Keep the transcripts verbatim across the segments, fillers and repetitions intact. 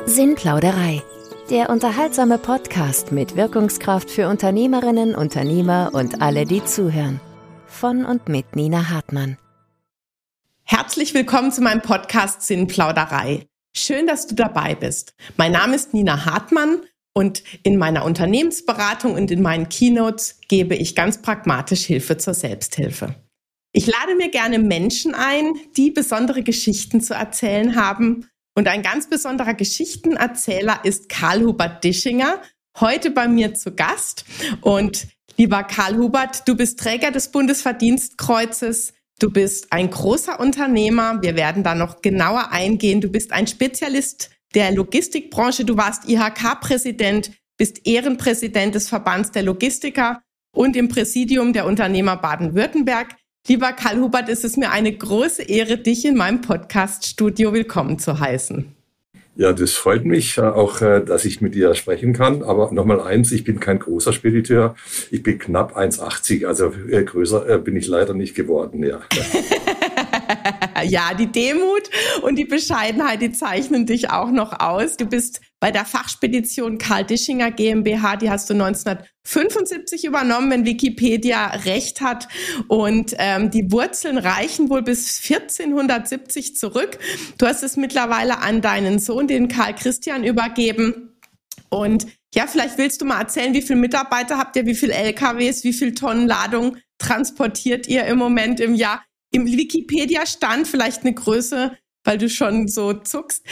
Sinnplauderei, der unterhaltsame Podcast mit Wirkungskraft für Unternehmerinnen, Unternehmer und alle, die zuhören. Von und mit Nina Hartmann. Herzlich willkommen zu meinem Podcast Sinnplauderei. Schön, dass du dabei bist. Mein Name ist Nina Hartmann und in meiner Unternehmensberatung und in meinen Keynotes gebe ich ganz pragmatisch Hilfe zur Selbsthilfe. Ich lade mir gerne Menschen ein, die besondere Geschichten zu erzählen haben. Und ein ganz besonderer Geschichtenerzähler ist Karl-Hubert Dischinger, heute bei mir zu Gast. Und lieber Karl-Hubert, du bist Träger des Bundesverdienstkreuzes, du bist ein großer Unternehmer, wir werden da noch genauer eingehen. Du bist ein Spezialist der Logistikbranche, du warst I H K-Präsident, bist Ehrenpräsident des Verbands der Logistiker und im Präsidium der Unternehmer Baden-Württemberg. Lieber Karl-Hubert, es ist mir eine große Ehre, dich in meinem Podcast-Studio willkommen zu heißen. Ja, das freut mich auch, dass ich mit dir sprechen kann. Aber nochmal eins, ich bin kein großer Spediteur. Ich bin knapp eins achtzig, also größer bin ich leider nicht geworden, ja. Ja, die Demut und die Bescheidenheit, die zeichnen dich auch noch aus. Du bist bei der Fachspedition Karl Dischinger GmbH, die hast du neunzehnhundertfünfundsiebzig übernommen, wenn Wikipedia recht hat. Und ähm, die Wurzeln reichen wohl bis vierzehnhundertsiebzig zurück. Du hast es mittlerweile an deinen Sohn, den Karl Christian, übergeben. Und ja, vielleicht willst du mal erzählen, wie viele Mitarbeiter habt ihr, wie viele L K Ws, wie viele Tonnen Ladung transportiert ihr im Moment im Jahr? Im Wikipedia stand vielleicht eine Größe, weil du schon so zuckst,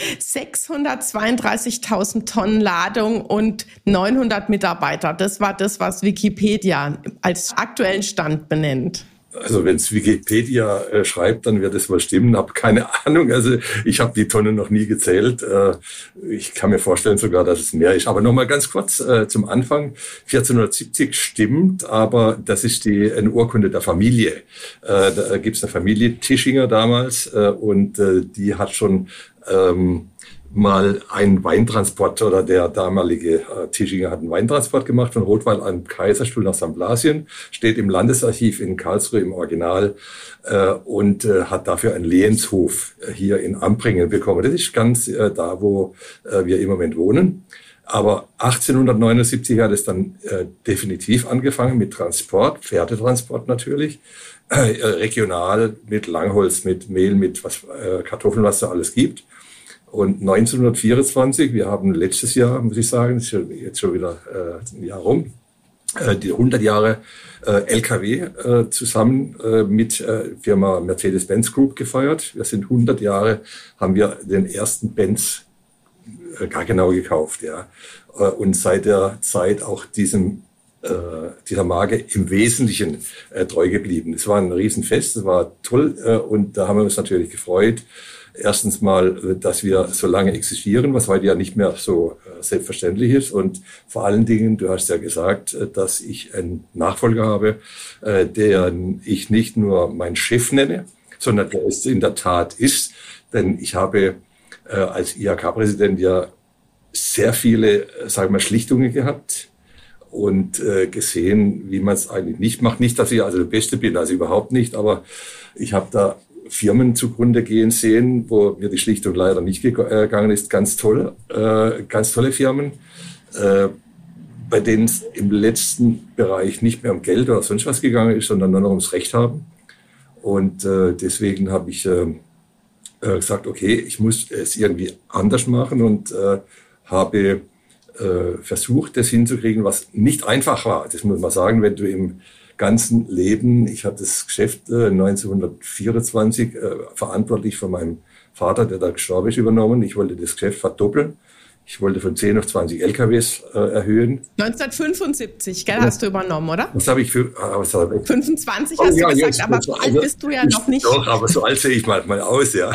sechshundertzweiunddreißigtausend Tonnen Ladung und neunhundert Mitarbeiter. Das war das, was Wikipedia als aktuellen Stand benennt. Also wenn es Wikipedia äh, schreibt, dann wird es wohl stimmen. Habe keine Ahnung. Also ich habe die Tonnen noch nie gezählt. Äh, ich kann mir vorstellen sogar, dass es mehr ist. Aber nochmal ganz kurz äh, zum Anfang. vierzehnhundertsiebzig stimmt, aber das ist die eine Urkunde der Familie. Äh, da gibt es eine Familie Dischinger damals äh, und äh, die hat schon ähm, mal einen Weintransport, oder der damalige äh, Dischinger hat einen Weintransport gemacht von Rotweil an Kaiserstuhl nach Sankt Blasien, steht im Landesarchiv in Karlsruhe im Original äh, und äh, hat dafür einen Lehenshof äh, hier in Ampringen bekommen. Das ist ganz äh, da, wo äh, wir im Moment wohnen. Aber achtzehnhundertneunundsiebzig hat es dann äh, definitiv angefangen mit Transport, Pferdetransport natürlich, äh, regional mit Langholz, mit Mehl, mit was, äh, Kartoffeln, was da alles gibt. Und neunzehnhundertvierundzwanzig, wir haben letztes Jahr, muss ich sagen, ist jetzt schon wieder äh, ein Jahr rum, äh, die hundert Jahre äh, L K W äh, zusammen äh, mit äh, Firma Mercedes-Benz Group gefeiert. Wir sind hundert Jahre, haben wir den ersten Benz äh, gar genau gekauft, ja. Äh, und seit der Zeit auch diesem äh, dieser Marke im Wesentlichen äh, treu geblieben. Es war ein Riesenfest, es war toll äh, und da haben wir uns natürlich gefreut. Erstens mal, dass wir so lange existieren, was heute ja nicht mehr so äh, selbstverständlich ist. Und vor allen Dingen, du hast ja gesagt, äh, dass ich einen Nachfolger habe, äh, der ich nicht nur meinen Chef nenne, sondern der es in der Tat ist. Denn ich habe äh, als I H K-Präsident ja sehr viele, äh, sagen wir, Schlichtungen gehabt und äh, gesehen, wie man es eigentlich nicht macht. Nicht, dass ich also der Beste bin, also überhaupt nicht, aber ich habe da Firmen zugrunde gehen sehen, wo mir die Schlichtung leider nicht gegangen ist. Ganz toll, äh, ganz tolle Firmen, äh, bei denen es im letzten Bereich nicht mehr um Geld oder sonst was gegangen ist, sondern nur noch ums Recht haben. Und äh, deswegen habe ich äh, gesagt, okay, ich muss es irgendwie anders machen und äh, habe äh, versucht, das hinzukriegen, was nicht einfach war. Das muss man sagen, wenn du im ganzen Leben, ich habe das Geschäft äh, neunzehnhundertvierundzwanzig äh, verantwortlich von meinem Vater, der da gestorben ist, übernommen. Ich wollte das Geschäft verdoppeln. Ich wollte von zehn auf zwanzig L K Ws äh, erhöhen. neunzehnhundertfünfundsiebzig, gell, ja. Hast du übernommen, oder? Was habe ich für... Ah, was habe ich? fünfundzwanzig hast oh, ja, du gesagt, aber so alt bist du ja noch nicht. Doch, aber so alt sehe ich manchmal aus, ja.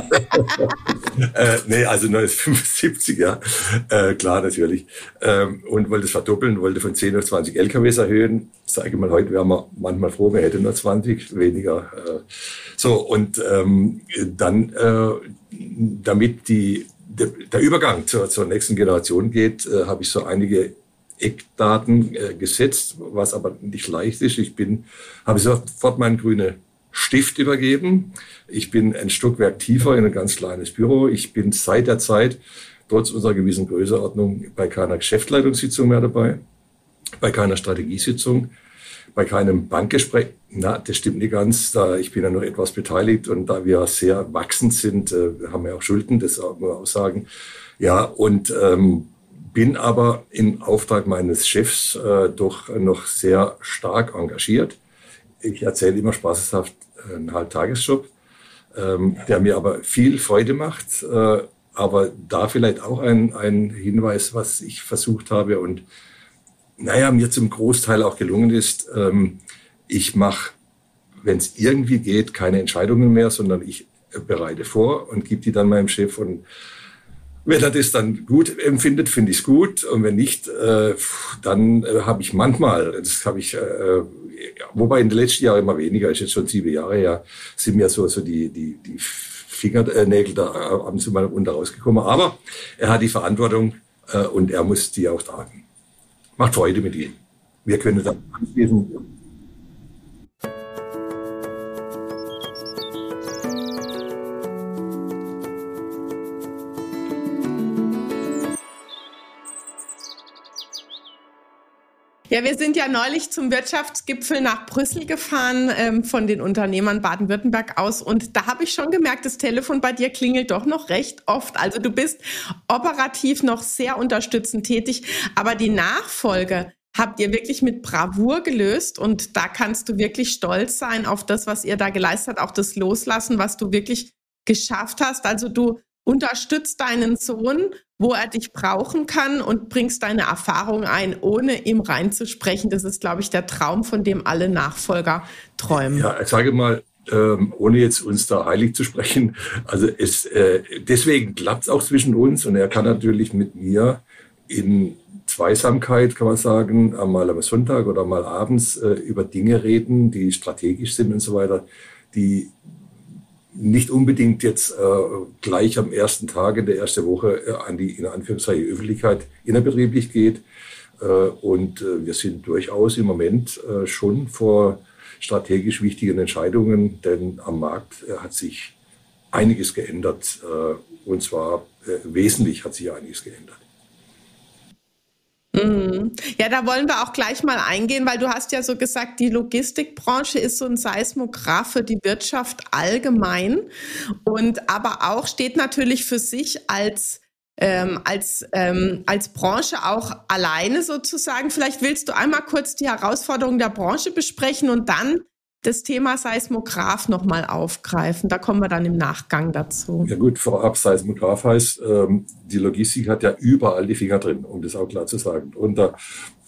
äh, nee, also neunzehnhundertfünfundsiebzig, ja. Äh, klar, natürlich. Ähm, und wollte es verdoppeln, wollte von zehn auf zwanzig L K Ws erhöhen. Sage ich mal, heute wären wir manchmal froh, wir hätten nur zwanzig, weniger. Äh. So, und ähm, dann, äh, damit die der Übergang zur, zur nächsten Generation geht, äh, habe ich so einige Eckdaten äh, gesetzt, was aber nicht leicht ist. Ich bin, habe sofort meinen grünen Stift übergeben. Ich bin ein Stockwerk tiefer in ein ganz kleines Büro. Ich bin seit der Zeit trotz unserer gewissen Größenordnung bei keiner Geschäftsleitungssitzung mehr dabei, bei keiner Strategiesitzung, bei keinem Bankgespräch. Na, das stimmt nicht ganz. Da ich bin ja nur etwas beteiligt und da wir sehr wachsend sind, äh, haben wir auch Schulden, das muss man auch sagen. Ja, und ähm, bin aber im Auftrag meines Chefs äh, doch noch sehr stark engagiert. Ich erzähle immer spaßeshaft äh, einen Halbtagesjob, ähm, der mir aber viel Freude macht. Äh, aber da vielleicht auch ein, ein Hinweis, was ich versucht habe und naja, mir zum Großteil auch gelungen ist, ähm, ich mache, wenn es irgendwie geht, keine Entscheidungen mehr, sondern ich bereite vor und gebe die dann meinem Chef. Und wenn er das dann gut empfindet, finde ich es gut. Und wenn nicht, äh, dann äh, habe ich manchmal, das habe ich, äh, wobei in den letzten Jahren immer weniger, ist jetzt schon sieben Jahre her, sind mir so, so die, die, die Fingernägel da ab und zu mal unter rausgekommen. Aber er hat die Verantwortung äh, und er muss die auch tragen. Macht Freude mit ihm. Wir können dann anschließen. Ja, wir sind ja neulich zum Wirtschaftsgipfel nach Brüssel gefahren, ähm, von den Unternehmern Baden-Württemberg aus. Und da habe ich schon gemerkt, das Telefon bei dir klingelt doch noch recht oft. Also du bist operativ noch sehr unterstützend tätig. Aber die Nachfolge habt ihr wirklich mit Bravour gelöst. Und da kannst du wirklich stolz sein auf das, was ihr da geleistet habt. Auch das Loslassen, was du wirklich geschafft hast. Also du unterstützt deinen Sohn, wo er dich brauchen kann und bringst deine Erfahrung ein, ohne ihm reinzusprechen. Das ist, glaube ich, der Traum, von dem alle Nachfolger träumen. Ja, ich sage mal, ähm, ohne jetzt uns da heilig zu sprechen, also es, äh, deswegen klappt es auch zwischen uns und er kann natürlich mit mir in Zweisamkeit, kann man sagen, mal am Sonntag oder mal abends äh, über Dinge reden, die strategisch sind und so weiter, die nicht unbedingt jetzt äh, gleich am ersten Tag in der ersten Woche äh, an die, in Anführungszeichen, Öffentlichkeit innerbetrieblich geht. Äh, und äh, wir sind durchaus im Moment äh, schon vor strategisch wichtigen Entscheidungen, denn am Markt äh, hat sich einiges geändert. Äh, und zwar äh, wesentlich hat sich einiges geändert. Ja, da wollen wir auch gleich mal eingehen, weil du hast ja so gesagt, die Logistikbranche ist so ein Seismograph für die Wirtschaft allgemein und aber auch steht natürlich für sich als ähm, als ähm, als Branche auch alleine sozusagen. Vielleicht willst du einmal kurz die Herausforderungen der Branche besprechen und dann das Thema Seismograph nochmal aufgreifen. Da kommen wir dann im Nachgang dazu. Ja gut, vorab, Seismograph heißt, ähm, die Logistik hat ja überall die Finger drin, um das auch klar zu sagen. Unter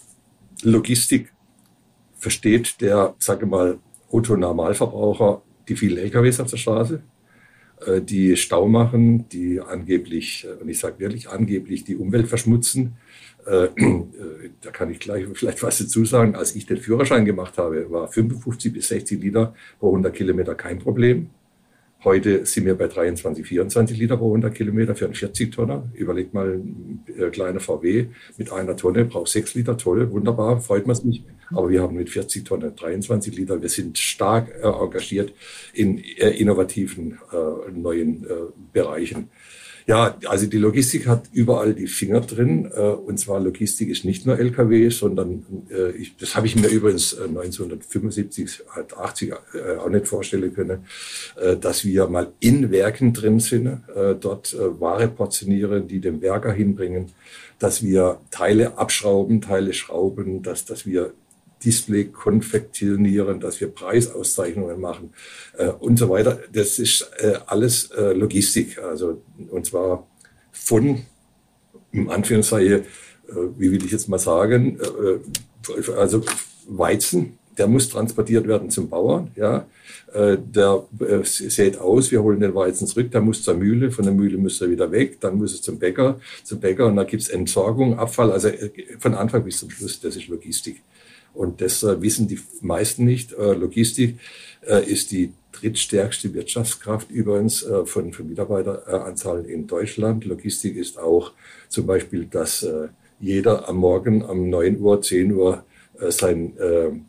Logistik versteht der, sage mal, Otto-Normalverbraucher die vielen L K Ws auf der Straße, äh, die Stau machen, die angeblich, und ich sage wirklich angeblich, die Umwelt verschmutzen. Äh, da kann ich gleich vielleicht was dazu sagen. Als ich den Führerschein gemacht habe, war fünfundfünfzig bis sechzig Liter pro hundert Kilometer kein Problem. Heute sind wir bei dreiundzwanzig, vierundzwanzig Liter pro hundert Kilometer für einen vierzig Tonner. Überlegt mal, ein äh, kleiner V W mit einer Tonne braucht sechs Liter. Toll, wunderbar, freut man sich. Aber wir haben mit vierzig Tonnen dreiundzwanzig Liter. Wir sind stark äh, engagiert in äh, innovativen äh, neuen äh, Bereichen. Ja, also die Logistik hat überall die Finger drin. Äh, und zwar Logistik ist nicht nur L K W, sondern äh, ich, das habe ich mir übrigens äh, neunzehnhundertfünfundsiebzig, achtzig äh, auch nicht vorstellen können, äh, dass wir mal in Werken drin sind, äh, dort äh, Ware portionieren, die dem Werker hinbringen, dass wir Teile abschrauben, Teile schrauben, dass, dass wir Display konfektionieren, dass wir Preisauszeichnungen machen äh, und so weiter. Das ist äh, alles äh, Logistik. Also, und zwar von, im Anführungszeichen, äh, wie will ich jetzt mal sagen, äh, also Weizen, der muss transportiert werden zum Bauern. Ja, äh, der äh, sät aus, wir holen den Weizen zurück, der muss zur Mühle, von der Mühle muss er wieder weg, dann muss es zum Bäcker, zum Bäcker und da gibt es Entsorgung, Abfall, also äh, von Anfang bis zum Schluss, das ist Logistik. Und das äh, wissen die meisten nicht. Äh, Logistik äh, ist die drittstärkste Wirtschaftskraft übrigens äh, von, von Mitarbeiteranzahlen in Deutschland. Logistik ist auch zum Beispiel, dass äh, jeder am Morgen um neun Uhr, zehn Uhr äh, sein äh,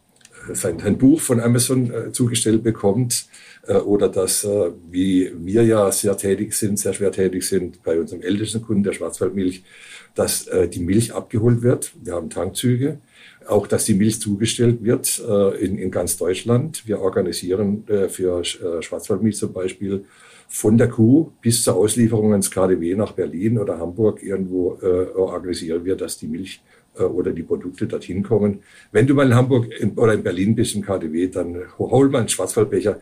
sein, sein Buch von Amazon äh, zugestellt bekommt äh, oder dass, äh, wie wir ja sehr tätig sind, sehr schwer tätig sind bei unserem ältesten Kunden, der Schwarzwaldmilch, dass äh, die Milch abgeholt wird. Wir haben Tankzüge. Auch, dass die Milch zugestellt wird äh, in, in ganz Deutschland. Wir organisieren äh, für äh, Schwarzwaldmilch zum Beispiel von der Kuh bis zur Auslieferung ins K D W nach Berlin oder Hamburg irgendwo äh, organisieren wir, dass die Milch äh, oder die Produkte dorthin kommen. Wenn du mal in Hamburg in, oder in Berlin bist im K D W, dann hol mal einen Schwarzwaldbecher.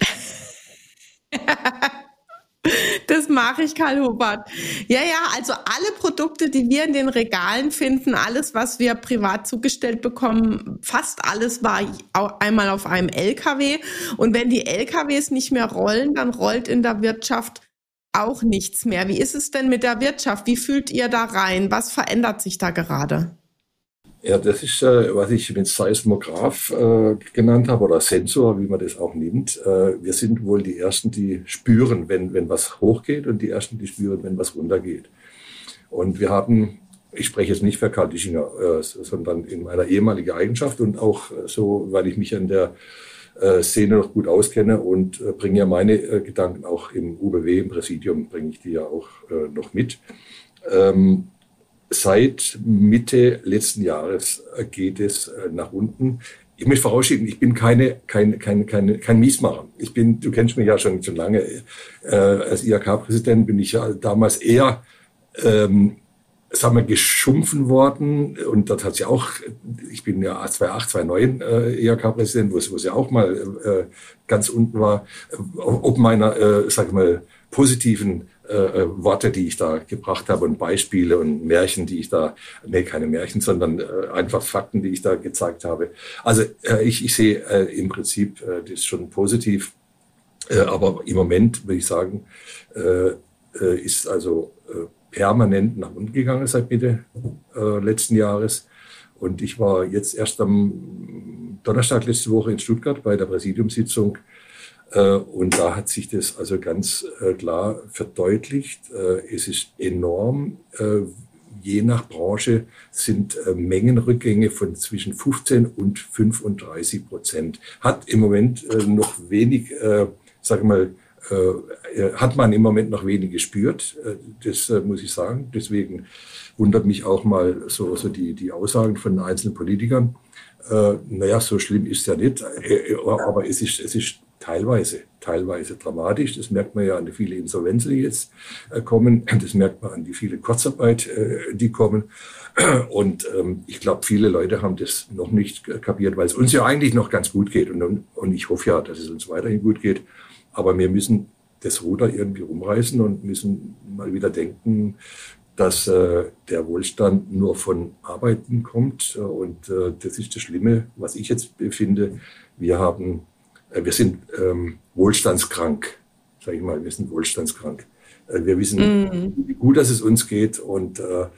Das mache ich, Karl Hubert. Ja, ja, also alle Produkte, die wir in den Regalen finden, alles, was wir privat zugestellt bekommen, fast alles war einmal auf einem L K W. Und wenn die L K Ws nicht mehr rollen, dann rollt in der Wirtschaft auch nichts mehr. Wie ist es denn mit der Wirtschaft? Wie fühlt ihr da rein? Was verändert sich da gerade? Ja, das ist, äh, was ich mit Seismograph äh, genannt habe oder Sensor, wie man das auch nimmt. Äh, wir sind wohl die Ersten, die spüren, wenn, wenn was hochgeht und die Ersten, die spüren, wenn was runtergeht. Und wir haben, ich spreche jetzt nicht für Karl Dischinger, äh, sondern in meiner ehemaligen Eigenschaft und auch so, weil ich mich an der äh, Szene noch gut auskenne und äh, bringe ja meine äh, Gedanken auch im U B W, im Präsidium, bringe ich die ja auch äh, noch mit. Ähm, Seit Mitte letzten Jahres geht es nach unten. Ich möchte vorausschieben, ich bin keine, keine, keine, keine, kein Miesmacher. Ich bin, du kennst mich ja schon, schon lange. Äh, als I H K-Präsident bin ich ja damals eher, ähm, sagen wir, geschumpfen worden. Und das hat ja auch, ich bin ja zweitausendacht, zweitausendneun äh, I H K-Präsident, wo es, wo es ja auch mal äh, ganz unten war. Ob meiner, äh, sag ich mal, positiven Äh, Worte, die ich da gebracht habe und Beispiele und Märchen, die ich da, nee, keine Märchen, sondern äh, einfach Fakten, die ich da gezeigt habe. Also äh, ich, ich sehe äh, im Prinzip äh, das schon positiv, äh, aber im Moment würde ich sagen, äh, äh, ist also äh, permanent nach unten gegangen seit Mitte äh, letzten Jahres. Und ich war jetzt erst am Donnerstag letzte Woche in Stuttgart bei der Präsidiumssitzung. Und da hat sich das also ganz klar verdeutlicht. Es ist enorm. Je nach Branche sind Mengenrückgänge von zwischen fünfzehn und fünfunddreißig Prozent. Hat im Moment noch wenig, sag ich mal, hat man im Moment noch wenig gespürt. Das muss ich sagen. Deswegen wundert mich auch mal so, so die, die Aussagen von einzelnen Politikern. Naja, so schlimm ist es ja nicht. Aber es ist, es ist Teilweise, teilweise dramatisch. Das merkt man ja an die vielen Insolvenzen, die jetzt äh, kommen. Das merkt man an die viele Kurzarbeit, äh, die kommen. Und ähm, ich glaube, viele Leute haben das noch nicht kapiert, weil es uns ja eigentlich noch ganz gut geht. Und, und ich hoffe ja, dass es uns weiterhin gut geht. Aber wir müssen das Ruder irgendwie rumreißen und müssen mal wieder denken, dass äh, der Wohlstand nur von Arbeiten kommt. Und äh, das ist das Schlimme, was ich jetzt befinde. Wir haben Wir sind ähm, wohlstandskrank, sage ich mal, wir sind wohlstandskrank. Äh, wir wissen, mm. wie gut dass es uns geht und äh,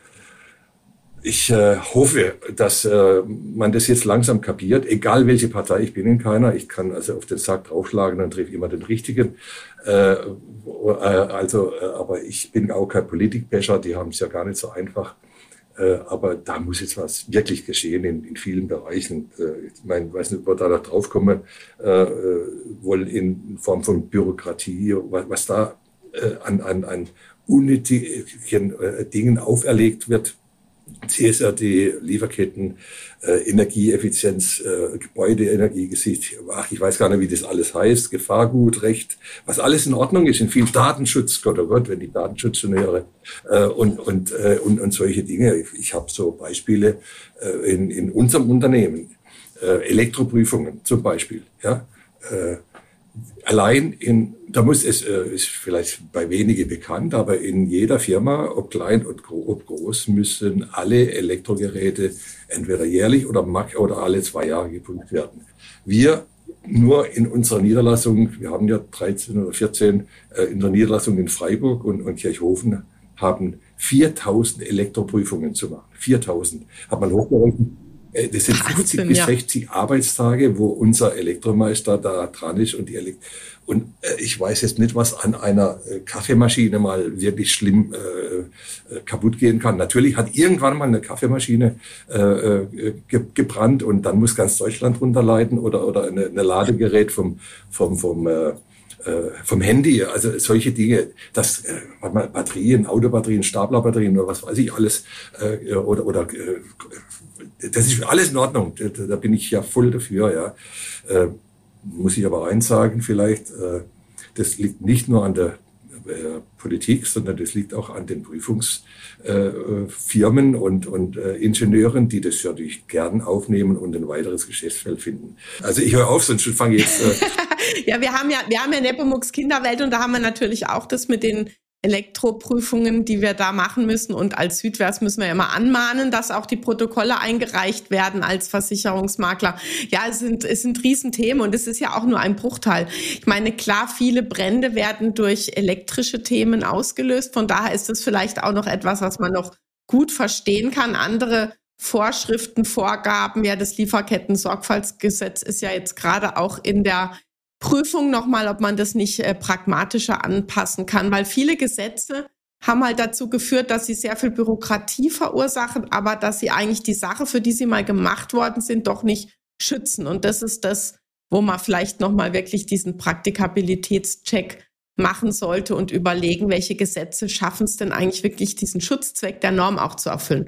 ich äh, hoffe, dass äh, man das jetzt langsam kapiert, egal welche Partei, ich bin in keiner, ich kann also auf den Sack draufschlagen, dann treffe ich immer den Richtigen. Äh, äh, also, äh, aber ich bin auch kein Politikbecher, die haben es ja gar nicht so einfach. Äh, aber da muss jetzt was wirklich geschehen in, in vielen Bereichen. Äh, ich meine, ich weiß nicht, ob wir da noch drauf kommen äh, wollen in Form von Bürokratie, was, was da äh, an, an, an unnötigen äh, Dingen auferlegt wird. C S R D, Lieferketten, äh, Energieeffizienz, äh, Gebäudeenergiegesicht, ach, ich weiß gar nicht, wie das alles heißt, Gefahrgutrecht, was alles in Ordnung ist, in viel Datenschutz, Gott oh Gott, wenn ich Datenschutz schon höre, äh, und, und, äh, und, und solche Dinge. Ich, ich habe so Beispiele äh, in, in unserem Unternehmen, äh, Elektroprüfungen zum Beispiel, ja, äh, allein in, da muss es, äh, ist vielleicht bei wenigen bekannt, aber in jeder Firma, ob klein und gro- ob groß, müssen alle Elektrogeräte entweder jährlich oder, oder alle zwei Jahre geprüft werden. Wir nur in unserer Niederlassung, wir haben ja dreizehn oder vierzehn äh, in der Niederlassung in Freiburg und, und Kirchhofen, haben viertausend Elektroprüfungen zu machen. viertausend. Hat man hochgerechnet. Das sind fünfzig bis sechzig Arbeitstage, wo unser Elektromeister da dran ist und, die Elekt- Und äh, ich weiß jetzt nicht, was an einer äh, Kaffeemaschine mal wirklich schlimm äh, äh, kaputt gehen kann. Natürlich hat irgendwann mal eine Kaffeemaschine äh, äh, ge- gebrannt und dann muss ganz Deutschland drunter leiden oder oder eine, eine Ladegerät vom vom vom äh, äh, vom Handy. Also solche Dinge, das äh, manchmal Batterien, Autobatterien, Staplerbatterien oder was weiß ich alles äh, oder oder äh, das ist alles in Ordnung. Da, da bin ich ja voll dafür, ja. Äh, Muss ich aber eins sagen, vielleicht, äh, das liegt nicht nur an der äh, Politik, sondern das liegt auch an den Prüfungsfirmen äh, und, und äh, Ingenieuren, die das natürlich gern aufnehmen und ein weiteres Geschäftsfeld finden. Also ich höre auf, sonst fange ich jetzt... Äh ja, wir haben ja, wir haben ja Nepomuk's Kinderwelt und da haben wir natürlich auch das mit den Elektroprüfungen, die wir da machen müssen. Und als Südwärts müssen wir ja immer anmahnen, dass auch die Protokolle eingereicht werden als Versicherungsmakler. Ja, es sind, es sind Riesenthemen und es ist ja auch nur ein Bruchteil. Ich meine, klar, viele Brände werden durch elektrische Themen ausgelöst. Von daher ist es vielleicht auch noch etwas, was man noch gut verstehen kann. Andere Vorschriften, Vorgaben, ja, das Lieferketten-Sorgfaltsgesetz ist ja jetzt gerade auch in der Prüfung nochmal, ob man das nicht äh, pragmatischer anpassen kann, weil viele Gesetze haben halt dazu geführt, dass sie sehr viel Bürokratie verursachen, aber dass sie eigentlich die Sache, für die sie mal gemacht worden sind, doch nicht schützen. Und das ist das, wo man vielleicht nochmal wirklich diesen Praktikabilitätscheck machen sollte und überlegen, welche Gesetze schaffen es denn eigentlich wirklich, diesen Schutzzweck der Norm auch zu erfüllen.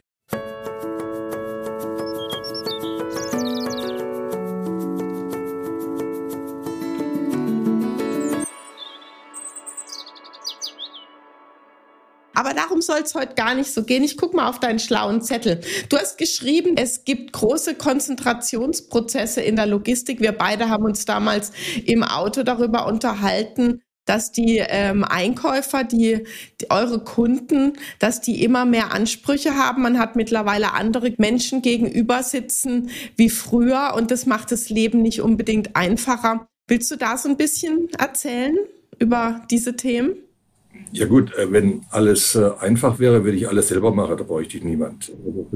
Aber darum soll es heute gar nicht so gehen. Ich guck mal auf deinen schlauen Zettel. Du hast geschrieben, es gibt große Konzentrationsprozesse in der Logistik. Wir beide haben uns damals im Auto darüber unterhalten, dass die ähm, Einkäufer, die, die eure Kunden, dass die immer mehr Ansprüche haben. Man hat mittlerweile andere Menschen gegenüber sitzen wie früher und das macht das Leben nicht unbedingt einfacher. Willst du da so ein bisschen erzählen über diese Themen? Ja gut, wenn alles einfach wäre, würde ich alles selber machen, da bräuchte ich niemand.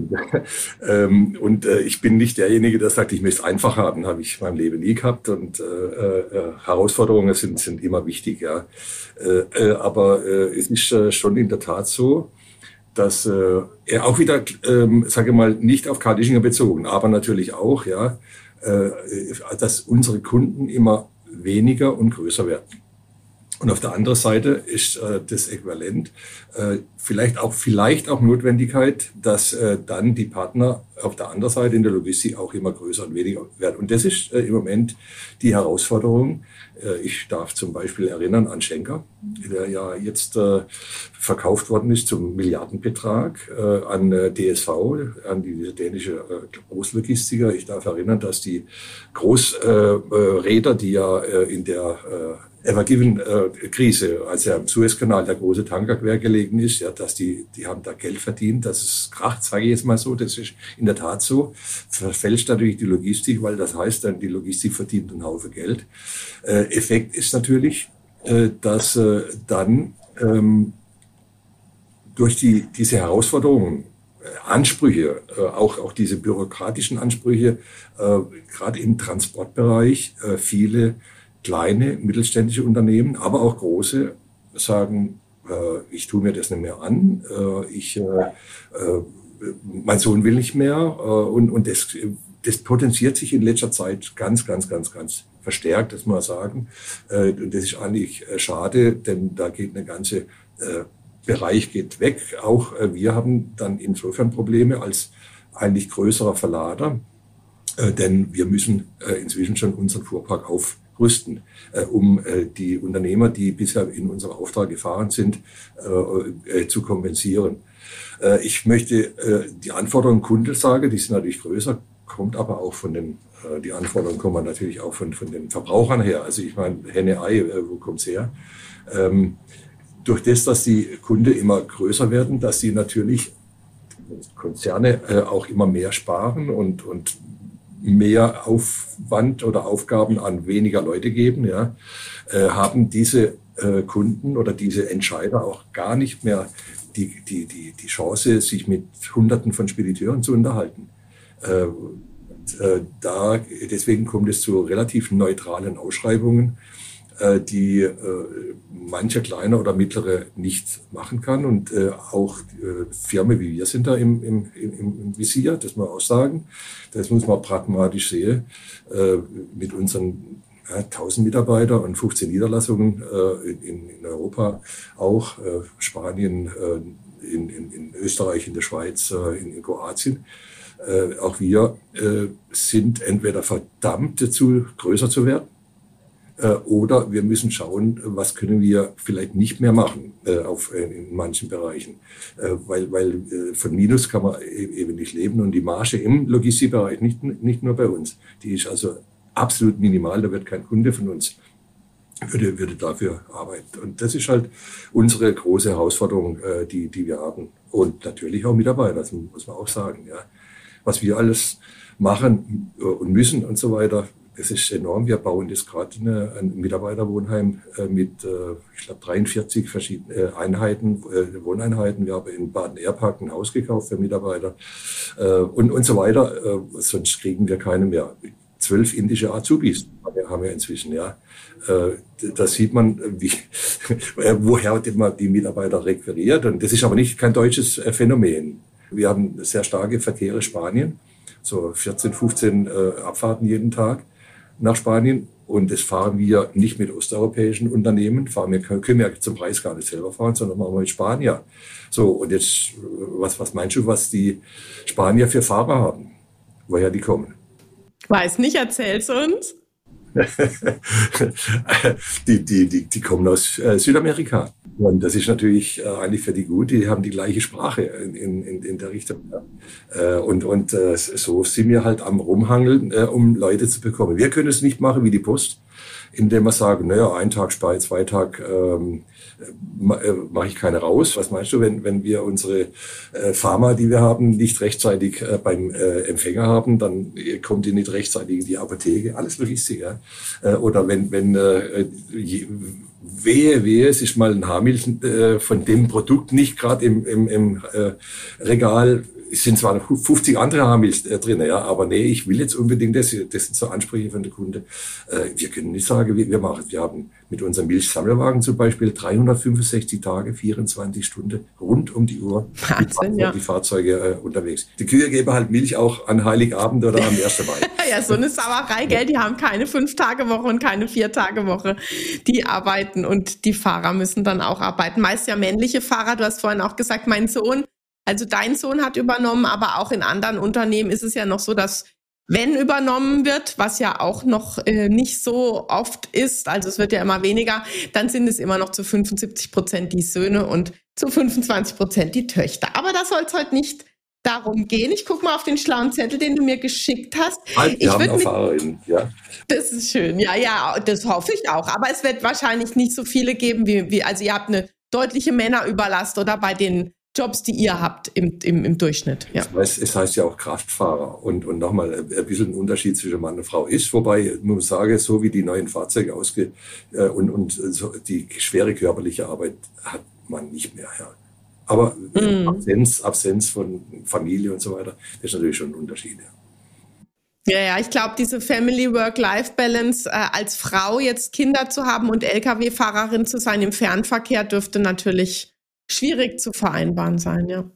Und ich bin nicht derjenige, der sagt, ich möchte es einfach haben, habe ich in meinem Leben nie gehabt und Herausforderungen sind, sind immer wichtig, ja. Aber es ist schon in der Tat so, dass er auch wieder, sage ich mal, nicht auf Karl Ischinger bezogen, aber natürlich auch, ja, dass unsere Kunden immer weniger und größer werden. Und auf der anderen Seite ist äh, das Äquivalent äh, vielleicht auch vielleicht auch Notwendigkeit, dass äh, dann die Partner auf der anderen Seite in der Logistik auch immer größer und weniger werden. Und das ist äh, im Moment die Herausforderung. Äh, ich darf zum Beispiel erinnern an Schenker, der ja jetzt äh, verkauft worden ist zum Milliardenbetrag äh, an äh, D S V, an die dänische äh, Großlogistiker. Ich darf erinnern, dass die Großräder, äh, die ja äh, in der äh, Ever Given äh, Krise, als ja im Suezkanal der große Tanker quer gelegen ist, ja, dass die, die haben da Geld verdient, dass es kracht, sage ich jetzt mal so, das ist in der Tat so. Verfälscht natürlich die Logistik, weil das heißt dann, die Logistik verdient einen Haufen Geld. Äh, Effekt ist natürlich, äh, dass äh, dann ähm, durch die, diese Herausforderungen, äh, Ansprüche, äh, auch, auch diese bürokratischen Ansprüche, äh, gerade im Transportbereich, äh, viele kleine, mittelständische Unternehmen, aber auch große sagen, äh, ich tue mir das nicht mehr an, äh, ich, äh, äh, mein Sohn will nicht mehr äh, und, und das, das potenziert sich in letzter Zeit ganz, ganz, ganz, ganz verstärkt, das muss man sagen. Äh, und das ist eigentlich äh, schade, denn da geht eine ganze äh, Bereich geht weg. Auch äh, wir haben dann insofern Probleme als eigentlich größerer Verlader, äh, denn wir müssen äh, inzwischen schon unseren Fuhrpark auf rüsten, äh, um äh, die Unternehmer, die bisher in unserem Auftrag gefahren sind, äh, äh, zu kompensieren. Äh, ich möchte äh, die Anforderungen Kunde sagen, die sind natürlich größer, kommt aber auch von den, äh, die Anforderungen kommen natürlich auch von, von den Verbrauchern her. Also ich meine, Henne, Ei, äh, wo kommt's her? Ähm, durch das, dass die Kunden immer größer werden, dass sie natürlich Konzerne äh, auch immer mehr sparen und, und mehr Aufwand oder Aufgaben an weniger Leute geben, ja, äh, haben diese äh, Kunden oder diese Entscheider auch gar nicht mehr die, die, die, die Chance, sich mit Hunderten von Spediteuren zu unterhalten. Äh, und, äh, da, deswegen kommt es zu relativ neutralen Ausschreibungen. äh, die äh, mancher kleine oder mittlere nicht machen kann. Und äh, auch äh, Firmen wie wir sind da im, im, im, im Visier, das muss man auch sagen. Das muss man pragmatisch sehen. Äh, mit unseren ja, tausend Mitarbeiter und fünfzehn Niederlassungen äh, in, in Europa auch, äh, Spanien, äh, in, in, in Österreich, in der Schweiz, äh, in, in Kroatien. Äh, auch wir äh, sind entweder verdammt dazu, größer zu werden, äh, oder wir müssen schauen, was können wir vielleicht nicht mehr machen äh, auf, äh, in manchen Bereichen. Äh, weil weil äh, von Minus kann man eben nicht leben und die Marge im Logistikbereich, nicht, nicht nur bei uns, die ist also absolut minimal, da wird kein Kunde von uns würde, würde dafür arbeiten. Und das ist halt unsere große Herausforderung, äh, die, die wir haben. Und natürlich auch Mitarbeiter, das muss man auch sagen, ja. Was wir alles machen und müssen und so weiter, das ist enorm. Wir bauen jetzt gerade eine, ein Mitarbeiterwohnheim äh, mit, äh, ich glaube, dreiundvierzig verschiedenen Einheiten, äh, Wohneinheiten. Wir haben in Baden-Ehrpark ein Haus gekauft für Mitarbeiter äh, und, und so weiter. Äh, sonst kriegen wir keine mehr. Zwölf indische Azubis haben wir inzwischen, ja. Äh, da sieht man, wie, woher die Mitarbeiter requiriert. Und das ist aber nicht kein deutsches Phänomen. Wir haben sehr starke Verkehre Spanien, so vierzehn, fünfzehn äh, Abfahrten jeden Tag nach Spanien. Und das fahren wir nicht mit osteuropäischen Unternehmen, fahren wir, können wir zum Preis gar nicht selber fahren, sondern machen wir mit Spanier. So, und jetzt, was, was meinst du, was die Spanier für Fahrer haben? Woher die kommen? Weiß nicht, erzähl's uns. die, die, die, die kommen aus äh, Südamerika. Und das ist natürlich äh, eigentlich für die gut, die haben die gleiche Sprache in, in, in der Richtung. Ja. Äh, und und äh, so sind wir halt am Rumhangeln, äh, um Leute zu bekommen. Wir können es nicht machen wie die Post, indem wir sagen, naja, ein Tag Spei, zwei Tag ähm, äh, mache ich keine raus. Was meinst du, wenn wenn wir unsere äh, Pharma, die wir haben, nicht rechtzeitig äh, beim äh, Empfänger haben, dann kommt die nicht rechtzeitig in die Apotheke. Alles Logistik, ja. Äh, oder wenn wenn äh, je, wehe, wehe, es ist mal ein Haarmilch äh, von dem Produkt nicht gerade im, im, im äh, Regal. Es sind zwar noch fünfzig andere Haarmilch äh, drin, ja, aber nee, ich will jetzt unbedingt das. Das sind so Ansprüche von der Kunde. Äh, wir können nicht sagen, wie wir machen. Wir haben mit unserem Milchsammelwagen zum Beispiel dreihundertfünfundsechzig Tage, vierundzwanzig Stunden rund um die Uhr Wahnsinn, die, ja. die Fahrzeuge äh, unterwegs. Die Kühe geben halt Milch auch an Heiligabend oder am ersten Mai. Ja, so eine Sauerei, gell? Die haben keine Fünf-Tage-Woche und keine Vier-Tage-Woche. Die arbeiten und die Fahrer müssen dann auch arbeiten. Meist ja männliche Fahrer. Du hast vorhin auch gesagt, mein Sohn, also dein Sohn hat übernommen, aber auch in anderen Unternehmen ist es ja noch so, dass wenn übernommen wird, was ja auch noch äh, nicht so oft ist, also es wird ja immer weniger, dann sind es immer noch zu fünfundsiebzig Prozent die Söhne und zu fünfundzwanzig Prozent die Töchter. Aber da soll es heute nicht darum gehen. Ich gucke mal auf den schlauen Zettel, den du mir geschickt hast. Halt, wir ich haben Erfahrungen, ja. Das ist schön, ja, ja, das hoffe ich auch. Aber es wird wahrscheinlich nicht so viele geben, wie, wie also ihr habt eine deutliche Männerüberlast oder bei den Jobs, die ihr habt im, im, im Durchschnitt. Ja. Es, heißt, es heißt ja auch Kraftfahrer. Und, und nochmal, ein bisschen ein Unterschied zwischen Mann und Frau ist. Wobei, ich muss sagen, so wie die neuen Fahrzeuge ausge äh, und, und so die schwere körperliche Arbeit hat man nicht mehr. Ja. Aber mm. Absenz, Absenz von Familie und so weiter, das ist natürlich schon ein Unterschied. Ja. Ja, ja, ich glaube, diese Family-Work-Life-Balance äh, als Frau jetzt Kinder zu haben und L K W-Fahrerin zu sein im Fernverkehr dürfte natürlich schwierig zu vereinbaren sein, ja.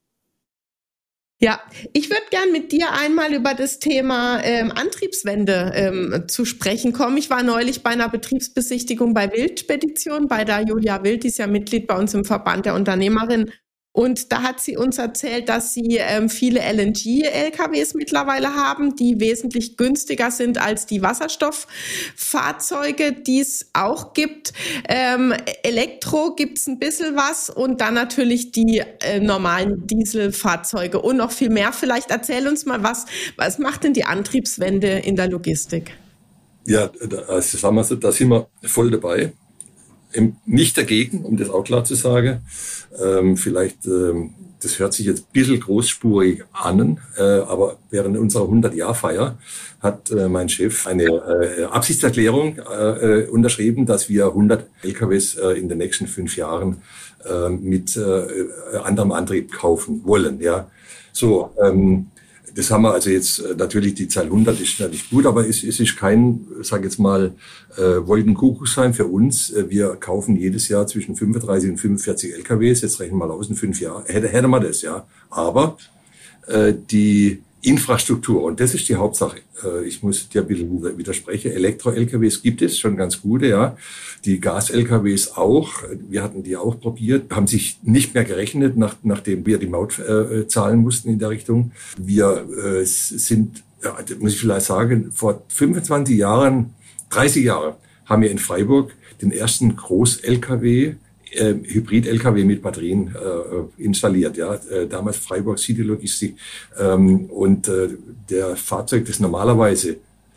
Ja, ich würde gern mit dir einmal über das Thema ähm, Antriebswende ähm, zu sprechen kommen. Ich war neulich bei einer Betriebsbesichtigung bei Wild-Spedition, bei der Julia Wild, die ist ja Mitglied bei uns im Verband der Unternehmerinnen. Und da hat sie uns erzählt, dass sie ähm, viele L N G-L K Ws mittlerweile haben, die wesentlich günstiger sind als die Wasserstofffahrzeuge, die es auch gibt. Ähm, Elektro gibt's ein bisschen was und dann natürlich die äh, normalen Dieselfahrzeuge und noch viel mehr. Vielleicht erzähl uns mal, was, was macht denn die Antriebswende in der Logistik? Ja, also sagen wir so, da sind wir voll dabei. Nicht dagegen, um das auch klar zu sagen. Ähm, vielleicht, ähm, das hört sich jetzt ein bisschen großspurig an, äh, aber während unserer hundert-Jahr-Feier hat äh, mein Chef eine äh, Absichtserklärung äh, unterschrieben, dass wir hundert L K Ws äh, in den nächsten fünf Jahren äh, mit äh, anderem Antrieb kaufen wollen. Ja, so. Ähm, Das haben wir also jetzt, natürlich die Zahl hundert ist natürlich gut, aber es, es ist kein, sag jetzt mal, äh, Wolkenkuckucksheim für uns. Wir kaufen jedes Jahr zwischen fünfunddreißig und fünfundvierzig L K Ws, jetzt rechnen wir mal aus, in fünf Jahren, hätte, hätte man das, ja. Aber äh, die Infrastruktur, und das ist die Hauptsache. Ich muss dir ein bisschen widersprechen. Elektro-L K Ws gibt es schon ganz gute, ja. Die Gas-L K Ws auch. Wir hatten die auch probiert, haben sich nicht mehr gerechnet, nach, nachdem wir die Maut äh, zahlen mussten in der Richtung. Wir äh, sind, ja, muss ich vielleicht sagen, vor fünfundzwanzig Jahren, dreißig Jahre, haben wir in Freiburg den ersten Groß-L K W Äh, Hybrid-L K W mit Batterien äh, installiert, ja, äh, damals Freiburg City Logistik, ähm, und äh, der Fahrzeug, das normalerweise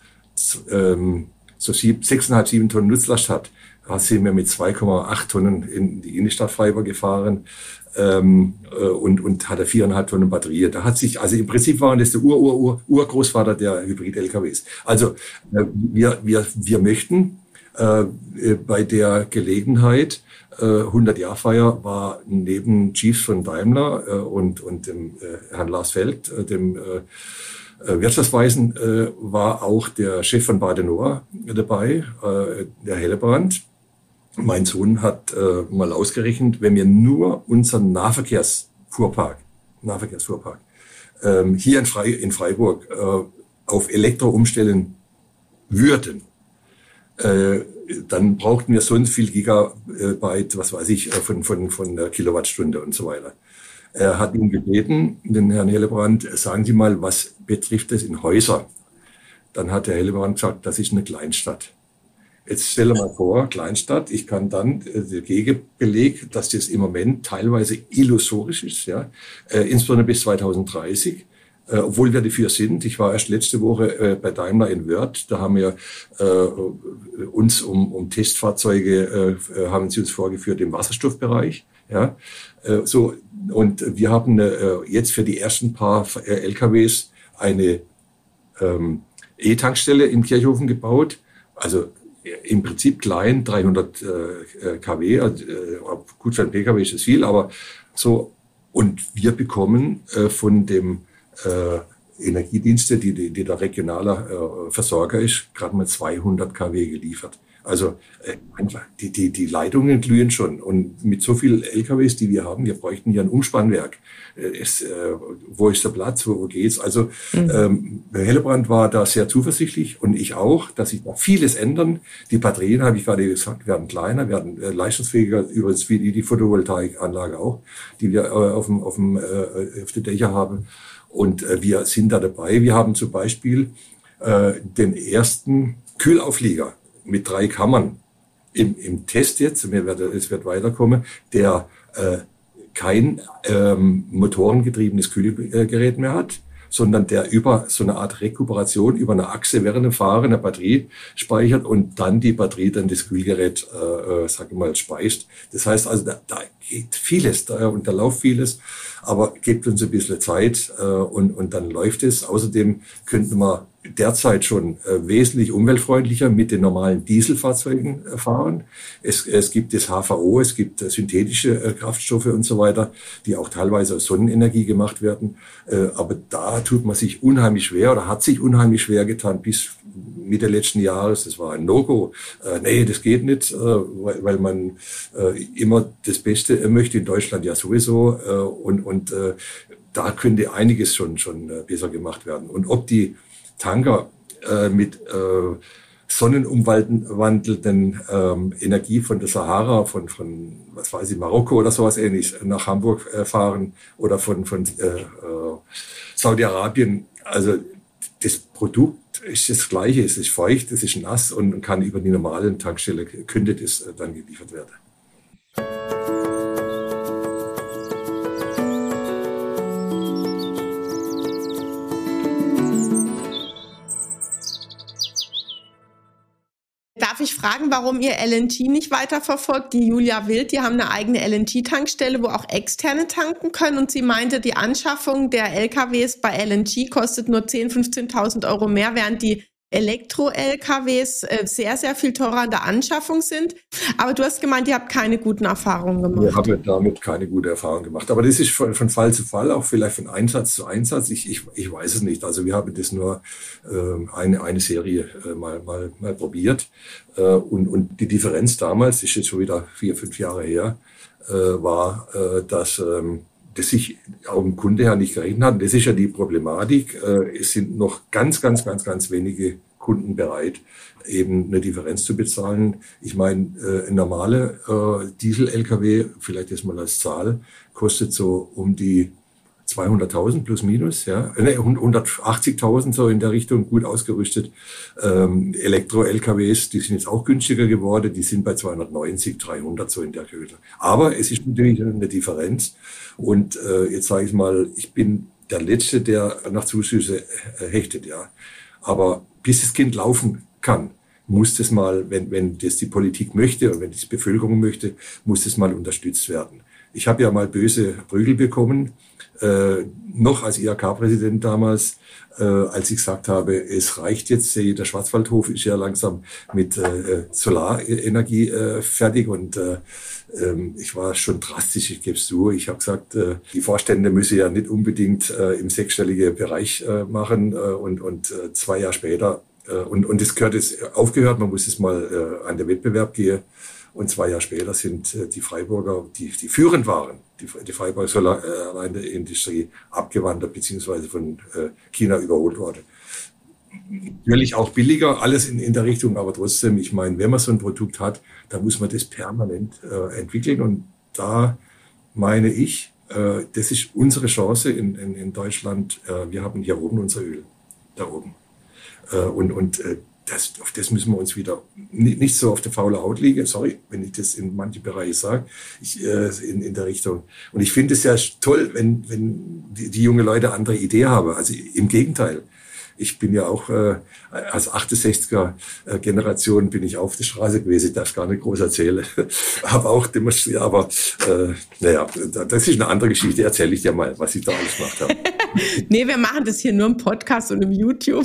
ähm, so sieb, sechs Komma fünf, sieben Tonnen Nutzlast hat, da sind wir mit zwei Komma acht Tonnen in die Innenstadt Freiburg gefahren, ähm, äh, und und hatte viereinhalb Tonnen Batterie. Da hat sich, also im Prinzip waren das der Ur Ur Ur Urgroßvater der Hybrid-L K Ws. Also äh, wir wir wir möchten äh, bei der Gelegenheit, hundert-Jahr-Feier war neben Chiefs von Daimler äh, und, und dem äh, Herrn Lars Feld, äh, dem äh, Wirtschaftsweisen, äh, war auch der Chef von Badenova dabei, äh, der Hellebrand. Mein Sohn hat äh, mal ausgerechnet, wenn wir nur unseren Nahverkehrsfuhrpark, Nahverkehrsfuhrpark äh, hier in, Fre- in Freiburg äh, auf Elektro umstellen würden, äh, dann brauchten wir so und viel Gigabyte, was weiß ich, von, von, von der Kilowattstunde und so weiter. Er hat ihn gebeten, den Herrn Hellebrand, sagen Sie mal, was betrifft es in Häuser? Dann hat der Hellebrand gesagt, das ist eine Kleinstadt. Jetzt stelle mal vor, Kleinstadt, ich kann dann äh, der Gegenbeleg, dass das im Moment teilweise illusorisch ist, ja, äh, insbesondere bis zweitausenddreißig. Äh, obwohl wir dafür sind. Ich war erst letzte Woche äh, bei Daimler in Wörth. Da haben wir äh, uns um, um Testfahrzeuge, äh, haben sie uns vorgeführt im Wasserstoffbereich. Ja, äh, so, und wir haben äh, jetzt für die ersten paar äh, L K Ws eine ähm, E-Tankstelle in Kirchhofen gebaut. Also äh, im Prinzip klein, dreihundert äh, Kilowatt. Also, äh, gut, für einen P K W ist es viel, aber so. Und wir bekommen äh, von dem Äh, Energiedienste, die, die, die der regionaler äh, Versorger ist, gerade mal zweihundert Kilowatt geliefert. Also äh, einfach, die, die, die Leitungen glühen schon. Und mit so vielen L K Ws, die wir haben, wir bräuchten hier ein Umspannwerk. Äh, es, äh, wo ist der Platz, wo, wo geht's? Also mhm. ähm, Herr Hellebrand war da sehr zuversichtlich und ich auch, dass sich da vieles ändern. Die Batterien, habe ich gerade gesagt, werden kleiner, werden äh, leistungsfähiger, übrigens wie die Photovoltaikanlage auch, die wir äh, auf dem, auf dem äh, auf den Dächer haben. Und äh, wir sind da dabei. Wir haben zum Beispiel äh, den ersten Kühlauflieger mit drei Kammern im, im Test jetzt, mir wird, es wird weiterkommen, der äh, kein ähm, motorengetriebenes Kühlgerät mehr hat, sondern der über so eine Art Rekuperation, über eine Achse während dem Fahren eine Batterie speichert und dann die Batterie dann das Kühlgerät, äh, sag ich mal, speist. Das heißt also, da, da geht vieles, da und da läuft vieles, aber gebt uns ein bisschen Zeit äh, und, und dann läuft es. Außerdem könnten wir derzeit schon äh, wesentlich umweltfreundlicher mit den normalen Dieselfahrzeugen äh, fahren. Es, es gibt das H V O, es gibt äh, synthetische äh, Kraftstoffe und so weiter, die auch teilweise aus Sonnenenergie gemacht werden. Äh, aber da tut man sich unheimlich schwer oder hat sich unheimlich schwer getan bis Mitte letzten Jahres. Das war ein No-Go. Äh, nee, das geht nicht, äh, weil, weil man äh, immer das Beste möchte, in Deutschland ja sowieso. Äh, und und äh, da könnte einiges schon, schon äh, besser gemacht werden. Und ob die Tanker äh, mit äh, sonnenumwandelnden ähm, Energie von der Sahara, von, von was weiß ich, Marokko oder sowas ähnlich nach Hamburg äh, fahren oder von, von äh, äh, Saudi-Arabien. Also das Produkt ist das Gleiche, es ist feucht, es ist nass und kann über die normalen Tankstelle, könnte das äh, dann geliefert werden. Darf ich fragen, warum ihr L N G nicht weiterverfolgt? Die Julia Wild, die haben eine eigene L N G-Tankstelle, wo auch Externe tanken können. Und sie meinte, die Anschaffung der L K Ws bei L N G kostet nur zehntausend, fünfzehntausend Euro mehr, während die Elektro-L K Ws äh, sehr, sehr viel teurer in der Anschaffung sind. Aber du hast gemeint, ihr habt keine guten Erfahrungen gemacht. Wir haben damit keine gute Erfahrung gemacht. Aber das ist von, von Fall zu Fall, auch vielleicht von Einsatz zu Einsatz. Ich, ich, ich weiß es nicht. Also wir haben das nur äh, eine, eine Serie äh, mal, mal, mal probiert. Äh, und, und die Differenz damals, das ist jetzt schon wieder vier, fünf Jahre her, äh, war, äh, dass ähm, das sich auch im Kunde her nicht gerechnet hat. Das ist ja die Problematik. Es sind noch ganz, ganz, ganz, ganz wenige Kunden bereit, eben eine Differenz zu bezahlen. Ich meine, ein normaler Diesel-L K W, vielleicht jetzt mal als Zahl, kostet so um die zweihunderttausend plus minus, ja, hundertachtzigtausend so in der Richtung, gut ausgerüstet. Ähm, Elektro-L K Ws, die sind jetzt auch günstiger geworden, die sind bei zweihundertneunzig, dreihundert so in der Höhe. Aber es ist natürlich eine Differenz. Und äh, jetzt sage ich mal, ich bin der Letzte, der nach Zuschüsse hechtet, ja. Aber bis das Kind laufen kann, muss das mal, wenn, wenn das die Politik möchte und wenn das die Bevölkerung möchte, muss das mal unterstützt werden. Ich habe ja mal böse Prügel bekommen, äh, noch als I H K-Präsident damals, äh, als ich gesagt habe, es reicht jetzt, der Schwarzwaldhof ist ja langsam mit äh, Solarenergie äh, fertig und äh, äh, ich war schon drastisch, ich gebe es zu. Ich habe gesagt, äh, die Vorstände müssen ja nicht unbedingt äh, im sechsstelligen Bereich äh, machen äh, und, und äh, zwei Jahre später, äh, und, und das gehört jetzt aufgehört, man muss jetzt mal äh, an den Wettbewerb gehen. Und zwei Jahre später sind äh, die Freiburger, die, die führend waren, die, die Freiburger Solarindustrie abgewandert beziehungsweise von äh, China überholt worden. Natürlich auch billiger, alles in, in der Richtung, aber trotzdem, ich meine, wenn man so ein Produkt hat, dann muss man das permanent äh, entwickeln. Und da meine ich, äh, das ist unsere Chance in, in, in Deutschland. Äh, wir haben hier oben unser Öl, da oben. Äh, und und äh, Das, auf das müssen wir uns wieder nicht, nicht so auf der faule Haut liegen. Sorry, wenn ich das in manchen Bereichen sage, ich, äh, in, in der Richtung. Und ich finde es ja toll, wenn, wenn die, die junge Leute andere Ideen haben. Also im Gegenteil. Ich bin ja auch äh, als achtundsechziger Generation bin ich auf der Straße gewesen. Ich darf gar nicht groß erzählen. Habe auch demonstriert. Aber äh, naja, das ist eine andere Geschichte. Erzähle ich dir mal, was ich da alles gemacht habe. Nee, wir machen das hier nur im Podcast und im YouTube.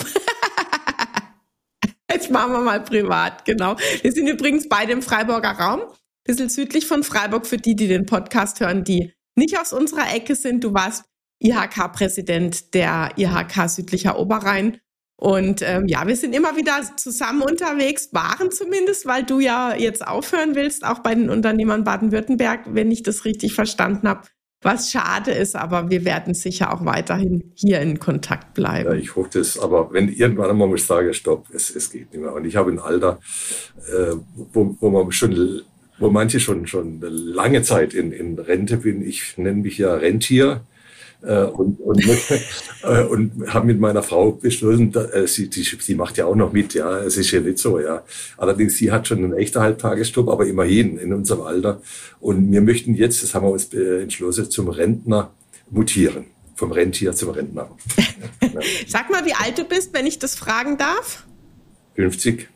Jetzt machen wir mal privat, genau. Wir sind übrigens beide im Freiburger Raum, ein bisschen südlich von Freiburg, für die, die den Podcast hören, die nicht aus unserer Ecke sind. Du warst I H K-Präsident der I H K Südlicher Oberrhein. Und ähm, ja, wir sind immer wieder zusammen unterwegs, waren zumindest, weil du ja jetzt aufhören willst, auch bei den Unternehmern Baden-Württemberg, wenn ich das richtig verstanden habe. Was schade ist, aber wir werden sicher auch weiterhin hier in Kontakt bleiben. Ja, ich hoffe das, aber wenn irgendwann einmal muss ich sagen, stopp, es, es geht nicht mehr. Und ich habe ein Alter, äh, wo, wo man schon, wo manche schon schon lange Zeit in, in Rente bin. Ich nenne mich ja Rentier. Äh, und und, äh, und habe mit meiner Frau beschlossen, da, äh, sie, die, sie macht ja auch noch mit, ja, es ist ja nicht so, ja. Allerdings, sie hat schon einen echten Halbtagesjob, aber immerhin in unserem Alter. Und wir möchten jetzt, das haben wir uns äh, entschlossen, zum Rentner mutieren. Vom Rentier zum Rentner. Ja. Sag mal, wie alt du bist, wenn ich das fragen darf? fünfzig.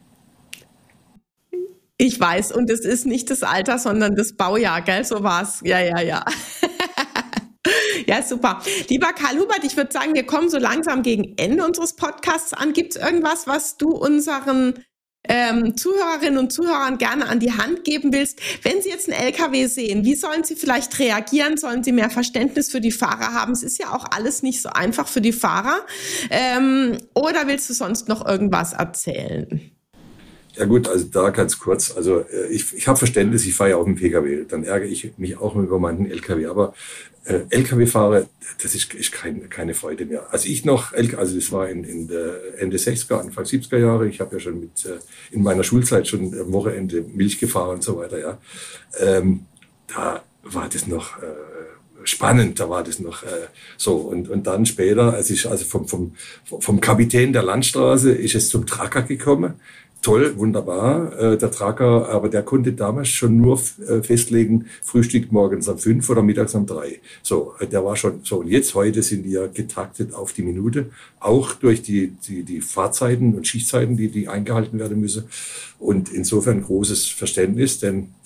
Ich weiß, und es ist nicht das Alter, sondern das Baujahr, gell? So war's. Ja, ja, ja. Ja, super. Lieber Karl Hubert, ich würde sagen, wir kommen so langsam gegen Ende unseres Podcasts an. Gibt es irgendwas, was du unseren ähm, Zuhörerinnen und Zuhörern gerne an die Hand geben willst? Wenn sie jetzt einen L K W sehen, wie sollen sie vielleicht reagieren? Sollen sie mehr Verständnis für die Fahrer haben? Es ist ja auch alles nicht so einfach für die Fahrer. Ähm, oder willst du sonst noch irgendwas erzählen? Ja gut, also da ganz kurz, also ich, ich habe Verständnis, ich fahre ja auch im P K W, dann ärgere ich mich auch über meinen L K W, aber äh, L K W-Fahrer, das ist, ist kein, keine Freude mehr. Also ich noch, also das war in, in der Ende sechziger, Anfang siebziger Jahre, ich habe ja schon mit äh, in meiner Schulzeit schon am Wochenende Milch gefahren und so weiter, ja. Ähm, da war das noch äh, spannend, da war das noch äh, so. Und, und dann später, als ich also vom, vom, vom Kapitän der Landstraße ist es zum Tracker gekommen. Toll, wunderbar, äh, der Tracker, aber der konnte damals schon nur äh, festlegen, Frühstück morgens um fünf oder mittags um drei. So, äh, der war schon so. Und jetzt, heute sind die ja getaktet auf die Minute, auch durch die, die, die Fahrzeiten und Schichtzeiten, die, die eingehalten werden müssen. Und insofern großes Verständnis, denn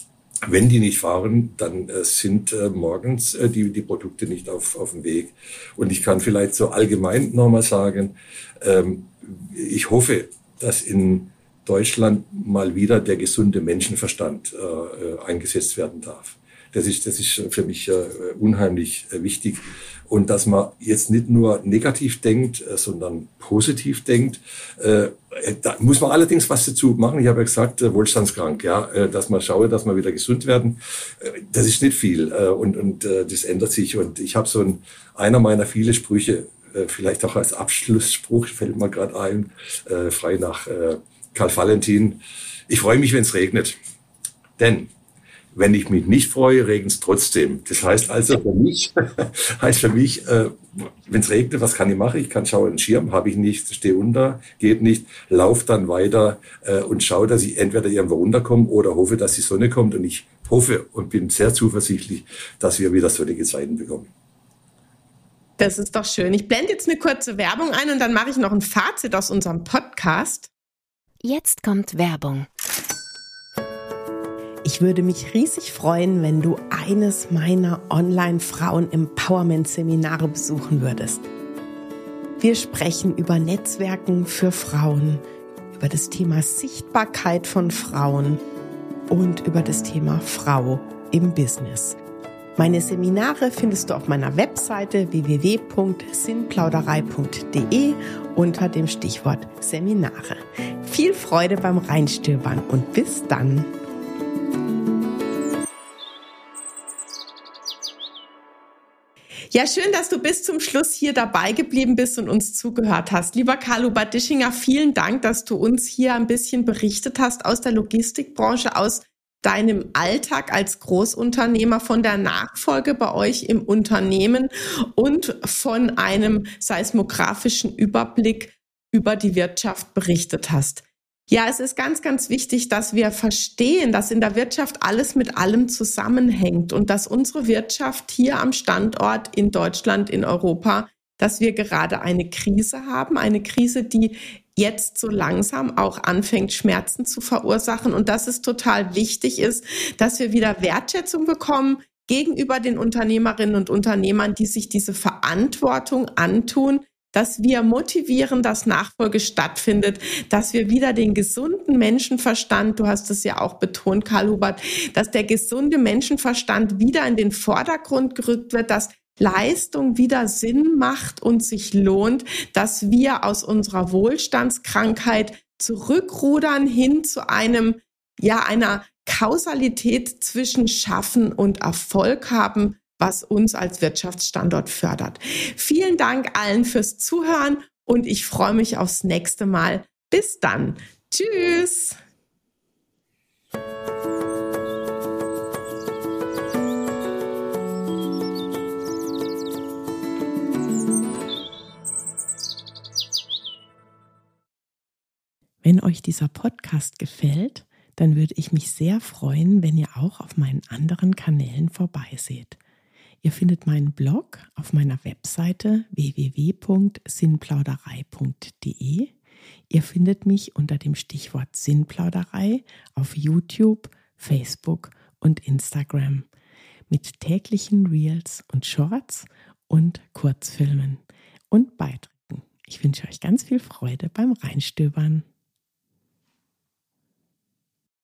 Wenn die nicht fahren, dann äh, sind äh, morgens äh, die, die Produkte nicht auf, auf dem Weg. Und ich kann vielleicht so allgemein nochmal sagen, ähm, ich hoffe, dass in Deutschland mal wieder der gesunde Menschenverstand äh, eingesetzt werden darf. Das ist, das ist für mich äh, unheimlich äh, wichtig. Und dass man jetzt nicht nur negativ denkt, äh, sondern positiv denkt. Äh, da muss man allerdings was dazu machen. Ich habe ja gesagt, äh, wohlstandskrank, ja, äh, dass man schaue, dass wir wieder gesund werden. Äh, das ist nicht viel äh, und, und äh, das ändert sich. Und ich habe so ein, einer meiner vielen Sprüche, äh, vielleicht auch als Abschlussspruch, fällt mir gerade ein, äh, frei nach äh, Karl Valentin. Ich freue mich, wenn es regnet. Denn wenn ich mich nicht freue, regnet es trotzdem. Das heißt also für mich, heißt für mich, äh, wenn es regnet, was kann ich machen? Ich kann schauen, einen Schirm habe ich nicht, stehe unter, geht nicht, laufe dann weiter äh, und schaue, dass ich entweder irgendwo runterkomme oder hoffe, dass die Sonne kommt. Und ich hoffe und bin sehr zuversichtlich, dass wir wieder sonnige Zeiten bekommen. Das ist doch schön. Ich blende jetzt eine kurze Werbung ein und dann mache ich noch ein Fazit aus unserem Podcast. Jetzt kommt Werbung. Ich würde mich riesig freuen, wenn du eines meiner Online-Frauen-Empowerment-Seminare besuchen würdest. Wir sprechen über Netzwerken für Frauen, über das Thema Sichtbarkeit von Frauen und über das Thema Frau im Business. Meine Seminare findest du auf meiner Webseite w w w punkt sinnplauderei punkt d e unter dem Stichwort Seminare. Viel Freude beim Reinstöbern und bis dann! Ja, schön, dass du bis zum Schluss hier dabei geblieben bist und uns zugehört hast. Lieber Karl-Hubert Dischinger, vielen Dank, dass du uns hier ein bisschen berichtet hast aus der Logistikbranche, aus deinem Alltag als Großunternehmer, von der Nachfolge bei euch im Unternehmen und von einem seismografischen Überblick über die Wirtschaft berichtet hast. Ja, es ist ganz, ganz wichtig, dass wir verstehen, dass in der Wirtschaft alles mit allem zusammenhängt und dass unsere Wirtschaft hier am Standort in Deutschland, in Europa, dass wir gerade eine Krise haben, eine Krise, die jetzt so langsam auch anfängt, Schmerzen zu verursachen und dass es total wichtig ist, dass wir wieder Wertschätzung bekommen gegenüber den Unternehmerinnen und Unternehmern, die sich diese Verantwortung antun, dass wir motivieren, dass Nachfolge stattfindet, dass wir wieder den gesunden Menschenverstand, du hast es ja auch betont, Karl-Hubert, dass der gesunde Menschenverstand wieder in den Vordergrund gerückt wird, dass Leistung wieder Sinn macht und sich lohnt, dass wir aus unserer Wohlstandskrankheit zurückrudern hin zu einem, ja, einer Kausalität zwischen Schaffen und Erfolg haben, was uns als Wirtschaftsstandort fördert. Vielen Dank allen fürs Zuhören und ich freue mich aufs nächste Mal. Bis dann. Tschüss. Wenn euch dieser Podcast gefällt, dann würde ich mich sehr freuen, wenn ihr auch auf meinen anderen Kanälen vorbeiseht. Ihr findet meinen Blog auf meiner Webseite w w w punkt sinnplauderei punkt d e. Ihr findet mich unter dem Stichwort Sinnplauderei auf YouTube, Facebook und Instagram mit täglichen Reels und Shorts und Kurzfilmen und Beiträgen. Ich wünsche euch ganz viel Freude beim Reinstöbern.